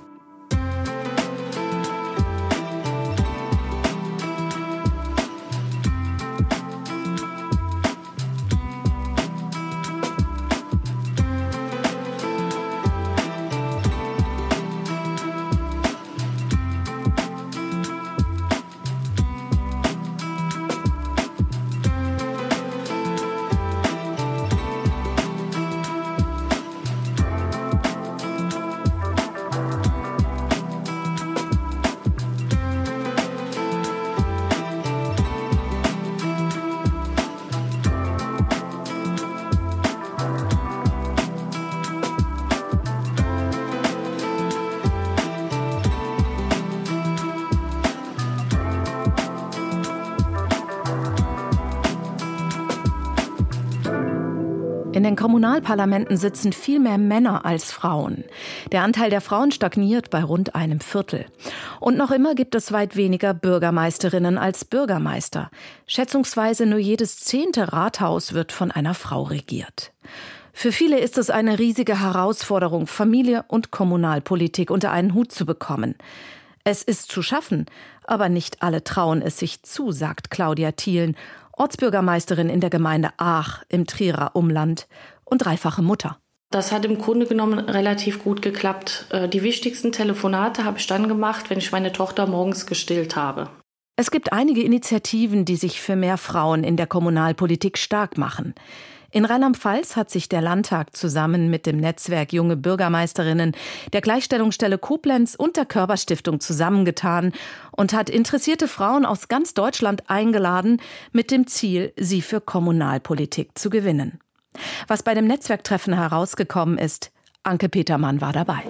In den Kommunalparlamenten sitzen viel mehr Männer als Frauen. Der Anteil der Frauen stagniert bei rund einem Viertel. Und noch immer gibt es weit weniger Bürgermeisterinnen als Bürgermeister. Schätzungsweise nur jedes zehnte Rathaus wird von einer Frau regiert. Für viele ist es eine riesige Herausforderung, Familie und Kommunalpolitik unter einen Hut zu bekommen. Es ist zu schaffen, aber nicht alle trauen es sich zu, sagt Claudia Thielen, Ortsbürgermeisterin in der Gemeinde Aach im Trierer Umland und dreifache Mutter. Das hat im Grunde genommen relativ gut geklappt. Die wichtigsten Telefonate habe ich dann gemacht, wenn ich meine Tochter morgens gestillt habe. Es gibt einige Initiativen, die sich für mehr Frauen in der Kommunalpolitik stark machen. In Rheinland-Pfalz hat sich der Landtag zusammen mit dem Netzwerk Junge Bürgermeisterinnen, der Gleichstellungsstelle Koblenz und der Körperstiftung zusammengetan und hat interessierte Frauen aus ganz Deutschland eingeladen, mit dem Ziel, sie für Kommunalpolitik zu gewinnen. Was bei dem Netzwerktreffen herausgekommen ist, Anke Petermann war dabei.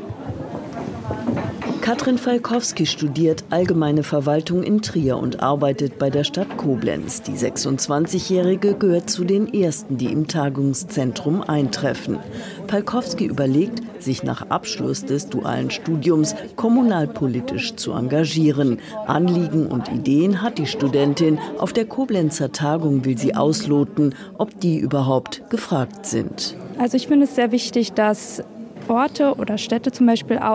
Katrin Falkowski studiert Allgemeine Verwaltung in Trier und arbeitet bei der Stadt Koblenz. Die sechsundzwanzigjährige gehört zu den ersten, die im Tagungszentrum eintreffen. Falkowski überlegt, sich nach Abschluss des dualen Studiums kommunalpolitisch zu engagieren. Anliegen und Ideen hat die Studentin. Auf der Koblenzer Tagung will sie ausloten, ob die überhaupt gefragt sind. Also ich finde es sehr wichtig, dass Orte oder Städte zum Beispiel auch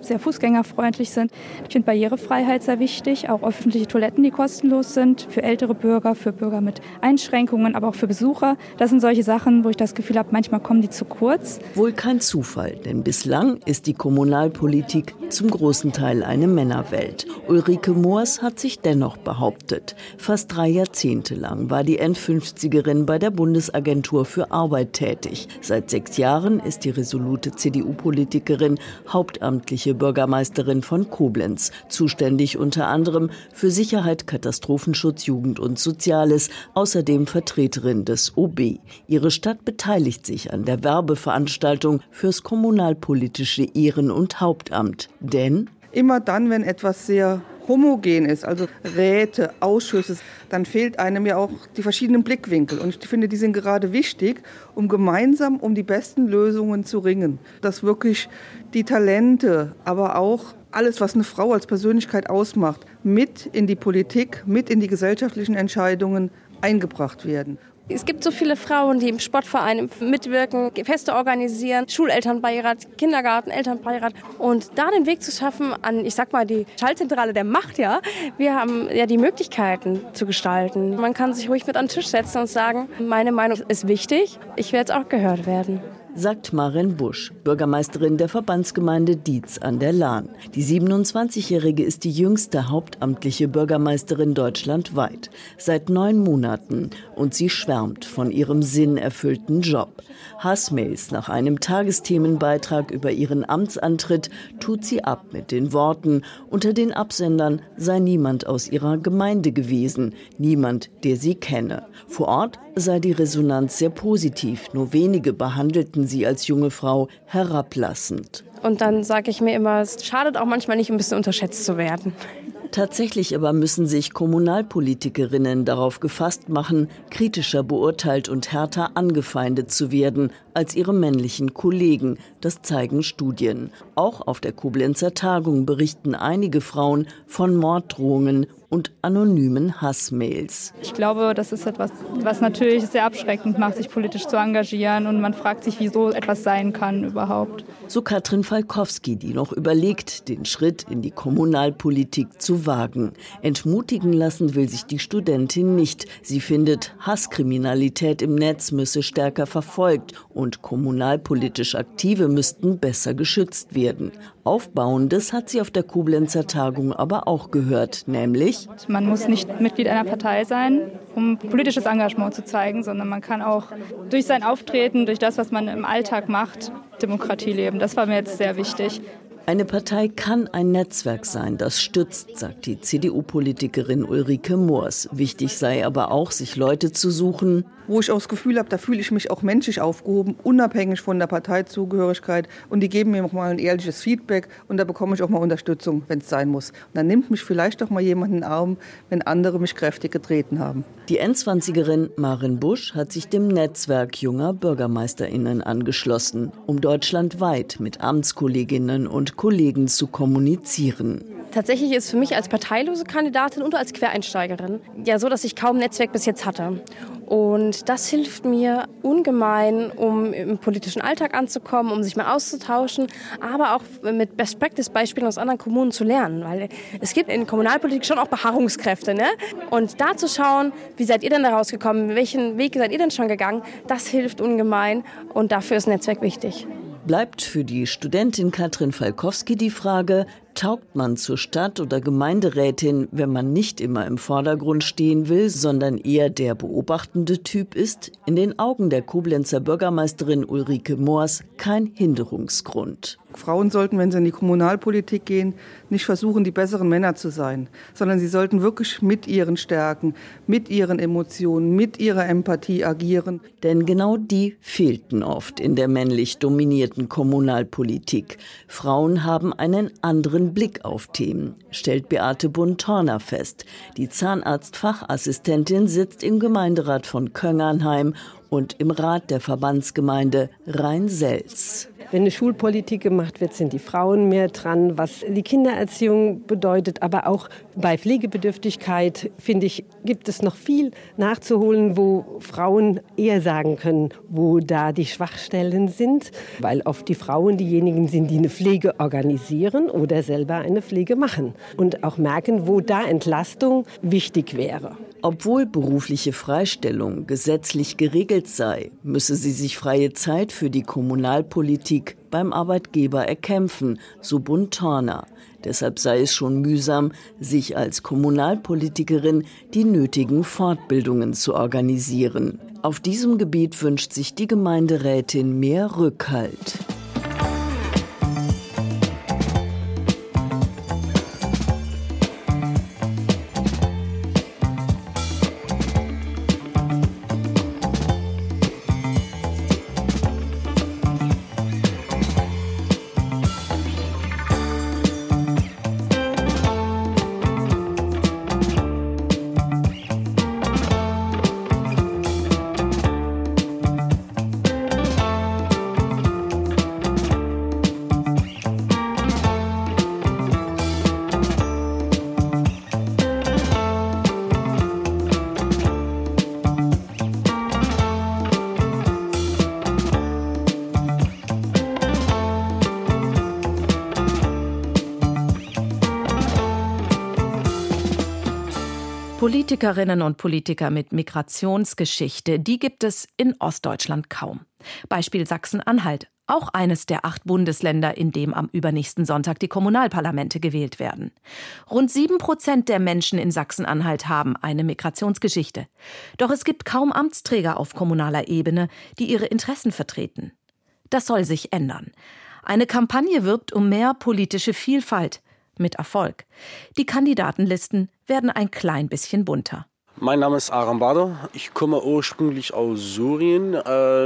sehr fußgängerfreundlich sind. Ich finde Barrierefreiheit sehr wichtig, auch öffentliche Toiletten, die kostenlos sind, für ältere Bürger, für Bürger mit Einschränkungen, aber auch für Besucher. Das sind solche Sachen, wo ich das Gefühl habe, manchmal kommen die zu kurz. Wohl kein Zufall, denn bislang ist die Kommunalpolitik zum großen Teil eine Männerwelt. Ulrike Moors hat sich dennoch behauptet. Fast drei Jahrzehnte lang war die Endfünfzigerin bei der Bundesagentur für Arbeit tätig. Seit sechs Jahren ist die resolute C D U-Politikerin hauptamtliche Bürgermeisterin von Koblenz, zuständig unter anderem für Sicherheit, Katastrophenschutz, Jugend und Soziales, außerdem Vertreterin des O B. Ihre Stadt beteiligt sich an der Werbeveranstaltung fürs kommunalpolitische Ehren- und Hauptamt. Denn immer dann, wenn etwas sehr homogen ist, also Räte, Ausschüsse, dann fehlt einem ja auch die verschiedenen Blickwinkel. Und ich finde, die sind gerade wichtig, um gemeinsam um die besten Lösungen zu ringen. Dass wirklich die Talente, aber auch alles, was eine Frau als Persönlichkeit ausmacht, mit in die Politik, mit in die gesellschaftlichen Entscheidungen eingebracht werden. Es gibt so viele Frauen, die im Sportverein mitwirken, Feste organisieren, Schulelternbeirat, Kindergarten, Elternbeirat. Und da den Weg zu schaffen an, ich sag mal, die Schaltzentrale der Macht, ja. Wir haben ja die Möglichkeiten zu gestalten. Man kann sich ruhig mit an den Tisch setzen und sagen, meine Meinung ist wichtig, ich werde jetzt auch gehört werden. Sagt Maren Busch, Bürgermeisterin der Verbandsgemeinde Dietz an der Lahn. Die siebenundzwanzigjährige ist die jüngste hauptamtliche Bürgermeisterin deutschlandweit. Seit neun Monaten. Und sie schwärmt von ihrem sinnerfüllten Job. Hassmails nach einem Tagesthemenbeitrag über ihren Amtsantritt tut sie ab mit den Worten, unter den Absendern sei niemand aus ihrer Gemeinde gewesen, niemand, der sie kenne. Vor Ort sei die Resonanz sehr positiv, nur wenige behandelten sie als junge Frau herablassend. Und dann sage ich mir immer, es schadet auch manchmal nicht, ein bisschen unterschätzt zu werden. Tatsächlich aber müssen sich Kommunalpolitikerinnen darauf gefasst machen, kritischer beurteilt und härter angefeindet zu werden als ihre männlichen Kollegen. Das zeigen Studien. Auch auf der Koblenzer Tagung berichten einige Frauen von Morddrohungen und anonymen Hassmails. Ich glaube, das ist etwas, was natürlich sehr abschreckend macht, sich politisch zu engagieren. Und man fragt sich, wieso etwas sein kann überhaupt. So Katrin Falkowski, die noch überlegt, den Schritt in die Kommunalpolitik zu wagen. Entmutigen lassen will sich die Studentin nicht. Sie findet, Hasskriminalität im Netz müsse stärker verfolgt und kommunalpolitisch Aktive müssten besser geschützt werden. Aufbauendes hat sie auf der Koblenzer Tagung aber auch gehört, nämlich: Man muss nicht Mitglied einer Partei sein, um politisches Engagement zu zeigen, sondern man kann auch durch sein Auftreten, durch das, was man im Alltag macht, Demokratie leben. Das war mir jetzt sehr wichtig. Eine Partei kann ein Netzwerk sein, das stützt, sagt die C D U-Politikerin Ulrike Moors. Wichtig sei aber auch, sich Leute zu suchen, wo ich auch das Gefühl habe, da fühle ich mich auch menschlich aufgehoben, unabhängig von der Parteizugehörigkeit. Und die geben mir auch mal ein ehrliches Feedback und da bekomme ich auch mal Unterstützung, wenn es sein muss. Und dann nimmt mich vielleicht auch mal jemand in den Arm, wenn andere mich kräftig getreten haben. Die Endzwanzigerin Maren Busch hat sich dem Netzwerk junger BürgermeisterInnen angeschlossen, um deutschlandweit mit Amtskolleginnen und Kollegen zu kommunizieren. Tatsächlich ist für mich als parteilose Kandidatin und als Quereinsteigerin ja so, dass ich kaum Netzwerk bis jetzt hatte. Und das hilft mir ungemein, um im politischen Alltag anzukommen, um sich mal auszutauschen, aber auch mit Best-Practice-Beispielen aus anderen Kommunen zu lernen. Weil es gibt in Kommunalpolitik schon auch Beharrungskräfte, ne? Und da zu schauen, wie seid ihr denn da rausgekommen, welchen Weg seid ihr denn schon gegangen, das hilft ungemein und dafür ist Netzwerk wichtig. Bleibt für die Studentin Katrin Falkowski die Frage, taugt man zur Stadt- oder Gemeinderätin, wenn man nicht immer im Vordergrund stehen will, sondern eher der beobachtende Typ ist? In den Augen der Koblenzer Bürgermeisterin Ulrike Moors kein Hinderungsgrund. Frauen sollten, wenn sie in die Kommunalpolitik gehen, nicht versuchen, die besseren Männer zu sein, sondern sie sollten wirklich mit ihren Stärken, mit ihren Emotionen, mit ihrer Empathie agieren. Denn genau die fehlten oft in der männlich dominierten Kommunalpolitik. Frauen haben einen anderen Blick auf Themen, stellt Beate Buntorner fest. Die Zahnarztfachassistentin sitzt im Gemeinderat von Köngernheim und im Rat der Verbandsgemeinde Rhein-Selz. Wenn eine Schulpolitik gemacht wird, sind die Frauen mehr dran, was die Kindererziehung bedeutet. Aber auch bei Pflegebedürftigkeit, finde ich, gibt es noch viel nachzuholen, wo Frauen eher sagen können, wo da die Schwachstellen sind, weil oft die Frauen diejenigen sind, die eine Pflege organisieren oder selber eine Pflege machen und auch merken, wo da Entlastung wichtig wäre. Obwohl berufliche Freistellung gesetzlich geregelt sei, müsse sie sich freie Zeit für die Kommunalpolitik beim Arbeitgeber erkämpfen, so Buntana. Deshalb sei es schon mühsam, sich als Kommunalpolitikerin die nötigen Fortbildungen zu organisieren. Auf diesem Gebiet wünscht sich die Gemeinderätin mehr Rückhalt. Politikerinnen und Politiker mit Migrationsgeschichte, die gibt es in Ostdeutschland kaum. Beispiel Sachsen-Anhalt, auch eines der acht Bundesländer, in dem am übernächsten Sonntag die Kommunalparlamente gewählt werden. Rund sieben Prozent der Menschen in Sachsen-Anhalt haben eine Migrationsgeschichte. Doch es gibt kaum Amtsträger auf kommunaler Ebene, die ihre Interessen vertreten. Das soll sich ändern. Eine Kampagne wirbt um mehr politische Vielfalt. Mit Erfolg. Die Kandidatenlisten werden ein klein bisschen bunter. Mein Name ist Aram Badr. Ich komme ursprünglich aus Syrien. Äh,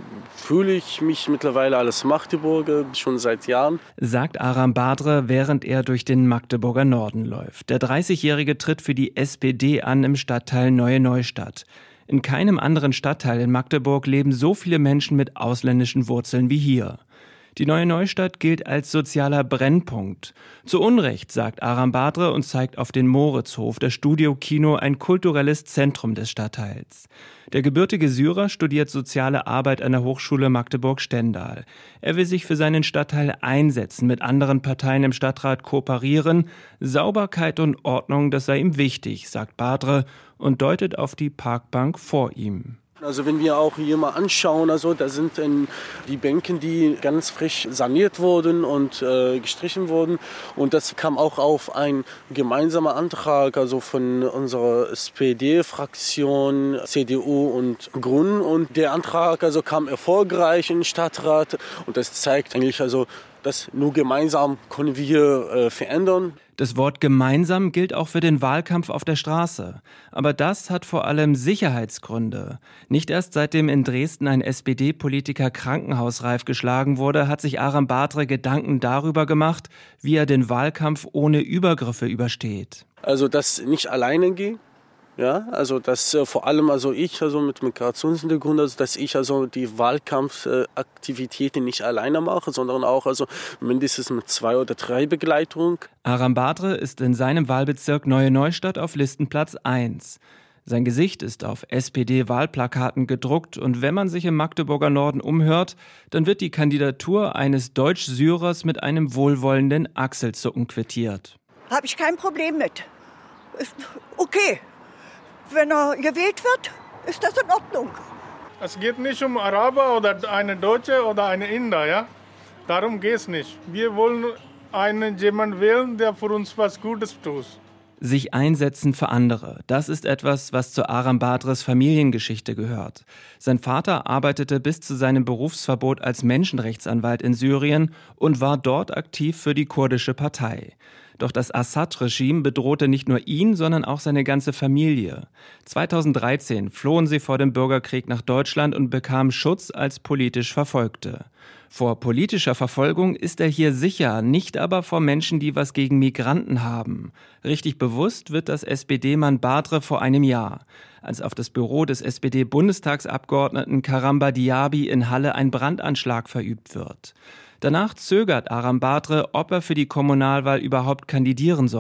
fühle ich mich mittlerweile als Magdeburger schon seit Jahren. Sagt Aram Badr, während er durch den Magdeburger Norden läuft. Der dreißigjährige tritt für die S P D an im Stadtteil Neue Neustadt. In keinem anderen Stadtteil in Magdeburg leben so viele Menschen mit ausländischen Wurzeln wie hier. Die Neue Neustadt gilt als sozialer Brennpunkt. Zu Unrecht, sagt Aram Badr und zeigt auf den Moritzhof, das Studio-Kino, ein kulturelles Zentrum des Stadtteils. Der gebürtige Syrer studiert soziale Arbeit an der Hochschule Magdeburg-Stendal. Er will sich für seinen Stadtteil einsetzen, mit anderen Parteien im Stadtrat kooperieren. Sauberkeit und Ordnung, das sei ihm wichtig, sagt Badr und deutet auf die Parkbank vor ihm. Also wenn wir auch hier mal anschauen, also da sind ähm, die Bänke, die ganz frisch saniert wurden und äh, gestrichen wurden. Und das kam auch auf einen gemeinsamen Antrag, also von unserer S P D-Fraktion, C D U und Grünen. Und der Antrag also kam erfolgreich in den Stadtrat. Und das zeigt eigentlich also, dass nur gemeinsam können wir äh, verändern. Das Wort gemeinsam gilt auch für den Wahlkampf auf der Straße. Aber das hat vor allem Sicherheitsgründe. Nicht erst seitdem in Dresden ein S P D-Politiker krankenhausreif geschlagen wurde, hat sich Aram Badr Gedanken darüber gemacht, wie er den Wahlkampf ohne Übergriffe übersteht. Also das nicht alleine geht. Ja, also dass äh, vor allem also ich also mit Migrationshintergrund, also dass ich also die Wahlkampfaktivitäten äh, nicht alleine mache, sondern auch also mindestens mit zwei oder drei Begleitung. Aram Badr ist in seinem Wahlbezirk Neue Neustadt auf Listenplatz eins. Sein Gesicht ist auf S P D-Wahlplakaten gedruckt und wenn man sich im Magdeburger Norden umhört, dann wird die Kandidatur eines Deutsch-Syrers mit einem wohlwollenden Achselzucken quittiert. Habe ich kein Problem mit. Ist okay. Wenn er gewählt wird, ist das in Ordnung. Es geht nicht um Araber oder eine Deutsche oder eine Inder, ja? Darum geht es nicht. Wir wollen einen jemanden wählen, der für uns was Gutes tut. Sich einsetzen für andere, das ist etwas, was zu Aram Badrs Familiengeschichte gehört. Sein Vater arbeitete bis zu seinem Berufsverbot als Menschenrechtsanwalt in Syrien und war dort aktiv für die kurdische Partei. Doch das Assad-Regime bedrohte nicht nur ihn, sondern auch seine ganze Familie. zweitausenddreizehn flohen sie vor dem Bürgerkrieg nach Deutschland und bekamen Schutz als politisch Verfolgte. Vor politischer Verfolgung ist er hier sicher, nicht aber vor Menschen, die was gegen Migranten haben. Richtig bewusst wird das S P D-Mann Badr vor einem Jahr, als auf das Büro des S P D-Bundestagsabgeordneten Karamba Diaby in Halle ein Brandanschlag verübt wird. Danach zögert Aram Badr, ob er für die Kommunalwahl überhaupt kandidieren soll.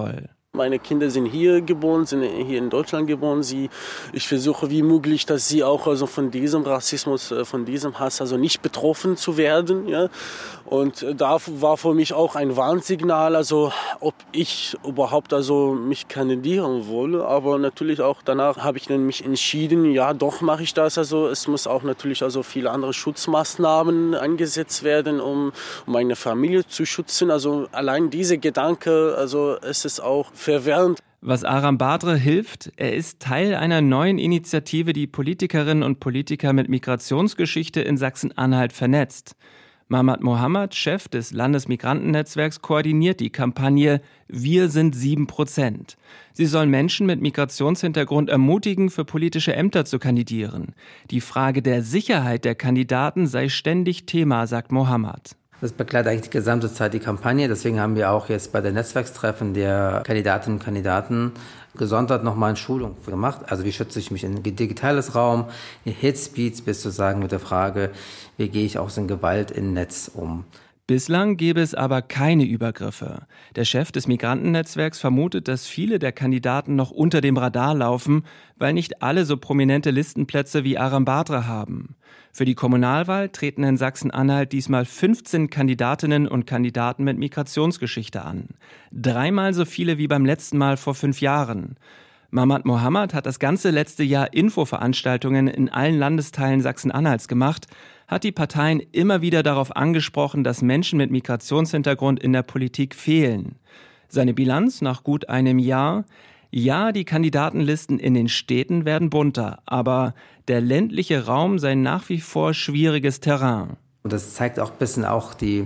Meine Kinder sind hier geboren, sind hier in Deutschland geboren. Sie, ich versuche wie möglich, dass sie auch also von diesem Rassismus, von diesem Hass also nicht betroffen zu werden. Ja. Und da war für mich auch ein Warnsignal, also ob ich überhaupt also mich kandidieren wolle. Aber natürlich auch danach habe ich dann mich entschieden, ja doch mache ich das. Also es muss auch natürlich also viele andere Schutzmaßnahmen eingesetzt werden, um, um meine Familie zu schützen. Also allein diese Gedanke, also es ist auch verwirrend. Was Aram Badre hilft, er ist Teil einer neuen Initiative, die Politikerinnen und Politiker mit Migrationsgeschichte in Sachsen-Anhalt vernetzt. Mahmat Mohammed, Chef des Landesmigrantennetzwerks, koordiniert die Kampagne Wir sind sieben Prozent. Sie soll Menschen mit Migrationshintergrund ermutigen, für politische Ämter zu kandidieren. Die Frage der Sicherheit der Kandidaten sei ständig Thema, sagt Mohammed. Das begleitet eigentlich die gesamte Zeit die Kampagne. Deswegen haben wir auch jetzt bei der Netzwerkstreffen der Kandidatinnen und Kandidaten gesondert nochmal eine Schulung gemacht. Also wie schütze ich mich in digitales Raum, in Hate Speech, bis zu sagen mit der Frage, wie gehe ich auch in Gewalt im Netz um. Bislang gäbe es aber keine Übergriffe. Der Chef des Migrantennetzwerks vermutet, dass viele der Kandidaten noch unter dem Radar laufen, weil nicht alle so prominente Listenplätze wie Aram Badre haben. Für die Kommunalwahl treten in Sachsen-Anhalt diesmal fünfzehn Kandidatinnen und Kandidaten mit Migrationsgeschichte an. Dreimal so viele wie beim letzten Mal vor fünf Jahren. Mahmat Mohammed hat das ganze letzte Jahr Infoveranstaltungen in allen Landesteilen Sachsen-Anhalts gemacht, hat die Parteien immer wieder darauf angesprochen, dass Menschen mit Migrationshintergrund in der Politik fehlen. Seine Bilanz nach gut einem Jahr: Ja, die Kandidatenlisten in den Städten werden bunter, aber der ländliche Raum sei nach wie vor schwieriges Terrain. Und das zeigt auch ein bisschen auch die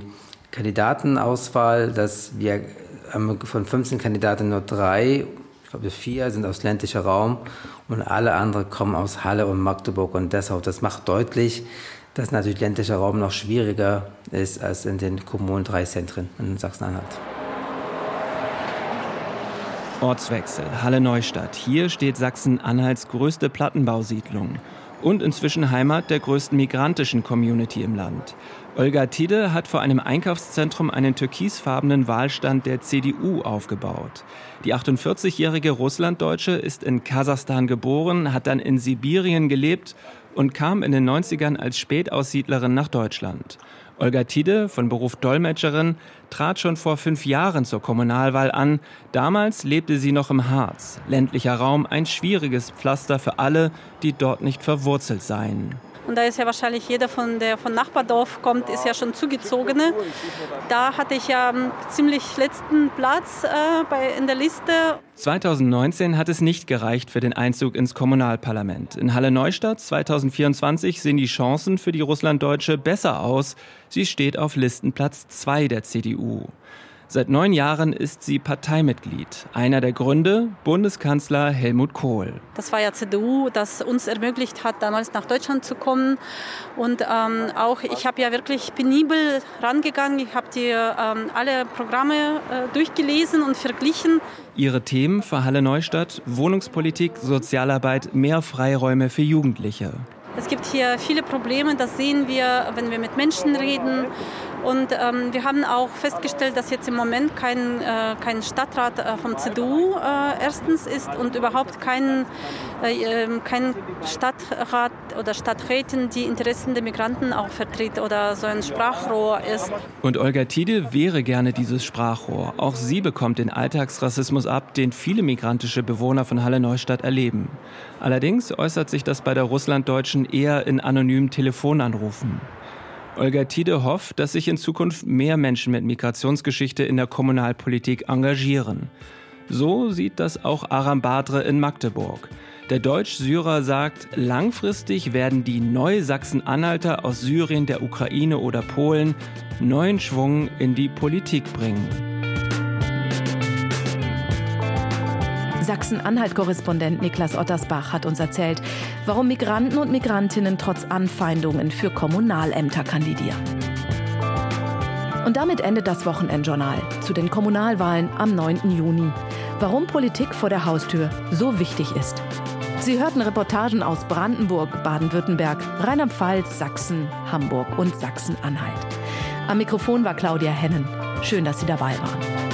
Kandidatenauswahl, dass wir von fünfzehn Kandidaten nur drei, ich glaube vier sind aus ländlicher Raum und alle anderen kommen aus Halle und Magdeburg und Dessau. Das macht deutlich, dass natürlich ländlicher Raum noch schwieriger ist als in den Kommunen drei Zentren in Sachsen-Anhalt. Ortswechsel, Halle-Neustadt. Hier steht Sachsen-Anhalts größte Plattenbausiedlung und inzwischen Heimat der größten migrantischen Community im Land. Olga Tide hat vor einem Einkaufszentrum einen türkisfarbenen Wahlstand der C D U aufgebaut. Die achtundvierzigjährige Russlanddeutsche ist in Kasachstan geboren, hat dann in Sibirien gelebt und kam in den neunzigern als Spätaussiedlerin nach Deutschland. Olga Tide, von Beruf Dolmetscherin, trat schon vor fünf Jahren zur Kommunalwahl an. Damals lebte sie noch im Harz. Ländlicher Raum, ein schwieriges Pflaster für alle, die dort nicht verwurzelt seien. Und da ist ja wahrscheinlich jeder, von der von Nachbardorf kommt, ist ja schon Zugezogene. Da hatte ich ja ziemlich letzten Platz äh, bei, in der Liste. zweitausendneunzehn hat es nicht gereicht für den Einzug ins Kommunalparlament. In Halle-Neustadt zweitausendvierundzwanzig sehen die Chancen für die Russlanddeutsche besser aus. Sie steht auf Listenplatz zwei der C D U. Seit neun Jahren ist sie Parteimitglied. Einer der Gründe: Bundeskanzler Helmut Kohl. Das war ja C D U, das uns ermöglicht hat, damals nach Deutschland zu kommen. Und ähm, auch ich habe ja wirklich penibel rangegangen. Ich habe die ähm, alle Programme äh, durchgelesen und verglichen. Ihre Themen für Halle-Neustadt: Wohnungspolitik, Sozialarbeit, mehr Freiräume für Jugendliche. Es gibt hier viele Probleme, das sehen wir, wenn wir mit Menschen reden. Und ähm, wir haben auch festgestellt, dass jetzt im Moment kein, äh, kein Stadtrat äh, vom C D U äh, erstens ist und überhaupt kein, äh, kein Stadtrat oder Stadträtin, die Interessen der Migranten auch vertritt oder so ein Sprachrohr ist. Und Olga Tide wäre gerne dieses Sprachrohr. Auch sie bekommt den Alltagsrassismus ab, den viele migrantische Bewohner von Halle-Neustadt erleben. Allerdings äußert sich das bei der Russlanddeutschen eher in anonymen Telefonanrufen. Olga Tide hofft, dass sich in Zukunft mehr Menschen mit Migrationsgeschichte in der Kommunalpolitik engagieren. So sieht das auch Aram Badre in Magdeburg. Der Deutsch-Syrer sagt, langfristig werden die Neusachsen-Anhalter aus Syrien, der Ukraine oder Polen neuen Schwung in die Politik bringen. Sachsen-Anhalt-Korrespondent Niklas Ottersbach hat uns erzählt, warum Migranten und Migrantinnen trotz Anfeindungen für Kommunalämter kandidieren. Und damit endet das Wochenendjournal zu den Kommunalwahlen am neunten Juni. Warum Politik vor der Haustür so wichtig ist. Sie hörten Reportagen aus Brandenburg, Baden-Württemberg, Rheinland-Pfalz, Sachsen, Hamburg und Sachsen-Anhalt. Am Mikrofon war Claudia Hennen. Schön, dass Sie dabei waren.